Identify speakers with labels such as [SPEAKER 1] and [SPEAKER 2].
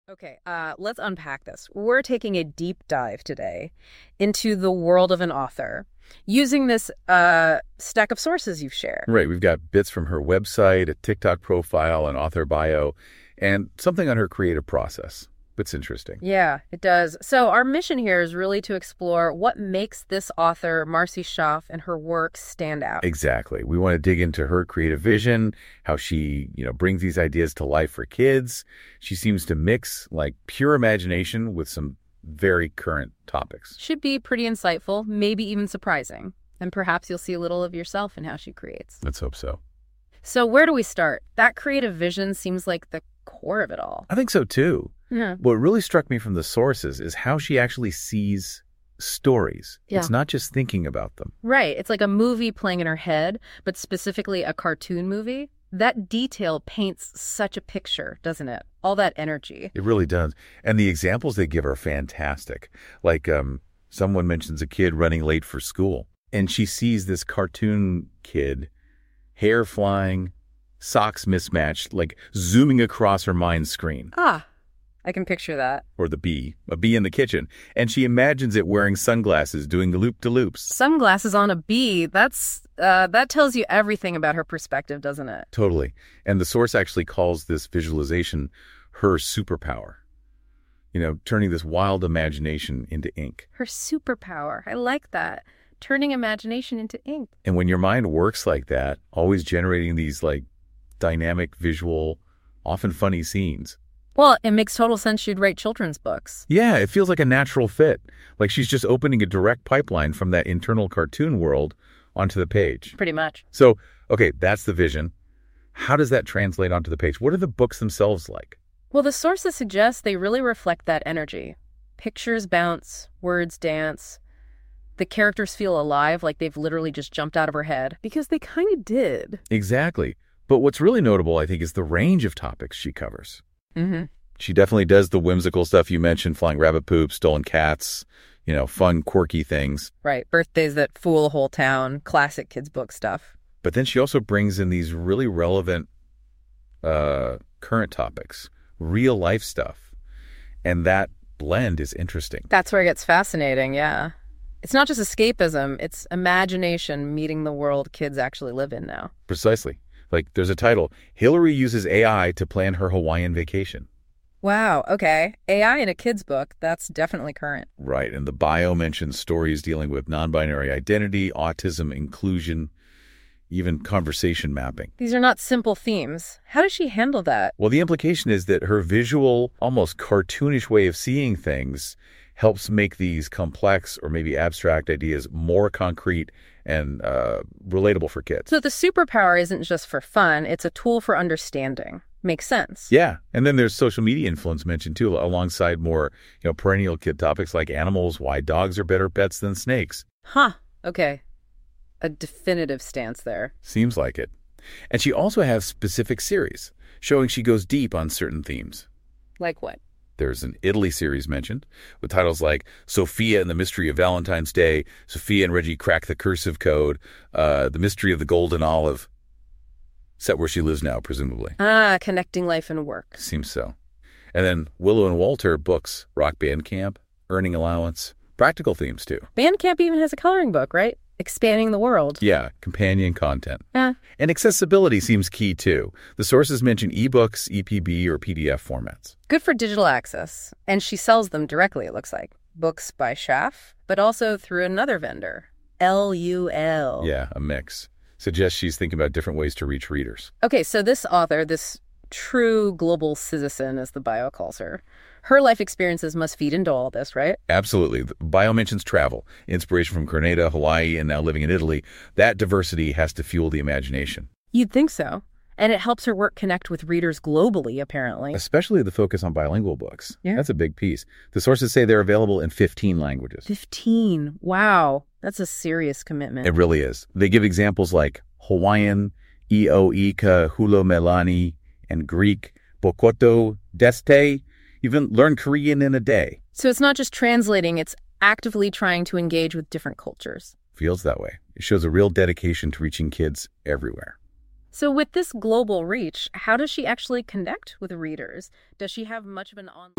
[SPEAKER 1] Okay, let's unpack this. We're taking a deep dive today into the world of an author using this stack of sources you've shared.
[SPEAKER 2] Right. We've got bits from her website, a TikTok profile, an author bio, and something on her creative process. It's interesting.
[SPEAKER 1] Yeah, it does. So our mission here is really to explore what makes this author, Marcy Shroff, and her work stand out.
[SPEAKER 2] Exactly. We want to dig into her creative vision, how she, brings these ideas to life for kids. She seems to mix like pure imagination with some very current topics.
[SPEAKER 1] Should be pretty insightful, maybe even surprising. And perhaps you'll see a little of yourself in how she creates.
[SPEAKER 2] Let's hope so.
[SPEAKER 1] So where do we start? That creative vision seems like the core of it all.
[SPEAKER 2] I think so too.
[SPEAKER 1] Yeah.
[SPEAKER 2] What really struck me from the sources is how she actually sees stories.
[SPEAKER 1] Yeah.
[SPEAKER 2] It's not just thinking about them.
[SPEAKER 1] Right. It's like a movie playing in her head, but specifically a cartoon movie. That detail paints such a picture, doesn't it? All that energy.
[SPEAKER 2] It really does. And the examples they give are fantastic. Like someone mentions a kid running late for school, and she sees this cartoon kid, hair flying, socks mismatched, like zooming across her mind screen.
[SPEAKER 1] Ah, I can picture that.
[SPEAKER 2] Or a bee in the kitchen. And she imagines it wearing sunglasses, doing the loop-de-loops.
[SPEAKER 1] Sunglasses on a bee. That tells you everything about her perspective, doesn't it?
[SPEAKER 2] Totally. And the source actually calls this visualization her superpower. Turning this wild imagination into ink.
[SPEAKER 1] Her superpower. I like that. Turning imagination into ink.
[SPEAKER 2] And when your mind works like that, always generating these like dynamic, visual, often funny scenes.
[SPEAKER 1] Well, it makes total sense she'd write children's books.
[SPEAKER 2] Yeah, it feels like a natural fit. Like she's just opening a direct pipeline from that internal cartoon world onto the page.
[SPEAKER 1] Pretty much.
[SPEAKER 2] So, okay, that's the vision. How does that translate onto the page? What are the books themselves like?
[SPEAKER 1] Well, the sources suggest they really reflect that energy. Pictures bounce, words dance. The characters feel alive, like they've literally just jumped out of her head. Because they kind of did.
[SPEAKER 2] Exactly. But what's really notable, I think, is the range of topics she covers.
[SPEAKER 1] Mm-hmm.
[SPEAKER 2] She definitely does the whimsical stuff you mentioned, flying rabbit poop, stolen cats, fun, quirky things.
[SPEAKER 1] Right. Birthdays that fool a whole town, classic kids' book stuff.
[SPEAKER 2] But then she also brings in these really relevant current topics, real life stuff. And that blend is interesting.
[SPEAKER 1] That's where it gets fascinating, yeah. It's not just escapism, it's imagination meeting the world kids actually live in now.
[SPEAKER 2] Precisely. Like there's a title, Hillary uses AI to plan her Hawaiian vacation.
[SPEAKER 1] Wow, okay. AI in a kid's book, that's definitely current.
[SPEAKER 2] Right, and the bio mentions stories dealing with non-binary identity, autism, inclusion, even conversation mapping.
[SPEAKER 1] These are not simple themes. How does she handle that?
[SPEAKER 2] Well, the implication is that her visual, almost cartoonish way of seeing things helps make these complex or maybe abstract ideas more concrete and relatable for kids.
[SPEAKER 1] So the superpower isn't just for fun, it's a tool for understanding. Makes sense.
[SPEAKER 2] Yeah. And then there's social media influence mentioned too, alongside more, perennial kid topics like animals, why dogs are better pets than snakes.
[SPEAKER 1] Huh. Okay. A definitive stance there.
[SPEAKER 2] Seems like it. And she also has specific series, showing she goes deep on certain themes.
[SPEAKER 1] Like what?
[SPEAKER 2] There's an Italy series mentioned, with titles like Sophia and the Mystery of Valentine's Day, Sophia and Reggie Crack the Cursive Code, The Mystery of the Golden Olive. Set where she lives now, presumably.
[SPEAKER 1] Ah, connecting life and work.
[SPEAKER 2] Seems so. And then Willow and Walter books, Rock Band Camp, Earning Allowance, practical themes too.
[SPEAKER 1] Bandcamp even has a coloring book, right? Expanding the world.
[SPEAKER 2] Yeah, companion content.
[SPEAKER 1] Yeah.
[SPEAKER 2] And accessibility seems key too. The sources mention ebooks, EPB, or PDF formats.
[SPEAKER 1] Good for digital access. And she sells them directly, it looks like. Books by Schaff, but also through another vendor, LUL.
[SPEAKER 2] Yeah, a mix. Suggests she's thinking about different ways to reach readers.
[SPEAKER 1] Okay, so this author, this true global citizen, as the bio calls her, her life experiences must feed into all this, right?
[SPEAKER 2] Absolutely. The bio mentions travel, inspiration from Grenada, Hawaii, and now living in Italy. That diversity has to fuel the imagination.
[SPEAKER 1] You'd think so. And it helps her work connect with readers globally, apparently.
[SPEAKER 2] Especially the focus on bilingual books.
[SPEAKER 1] Yeah.
[SPEAKER 2] That's a big piece. The sources say they're available in 15 languages.
[SPEAKER 1] 15. Wow. That's a serious commitment.
[SPEAKER 2] It really is. They give examples like Hawaiian, I'o Ika, Hulo Melani, and Greek, Bokoto, Deste. Even learn Korean in a day.
[SPEAKER 1] So it's not just translating, it's actively trying to engage with different cultures.
[SPEAKER 2] Feels that way. It shows a real dedication to reaching kids everywhere.
[SPEAKER 1] So with this global reach, how does she actually connect with readers? Does she have much of an online...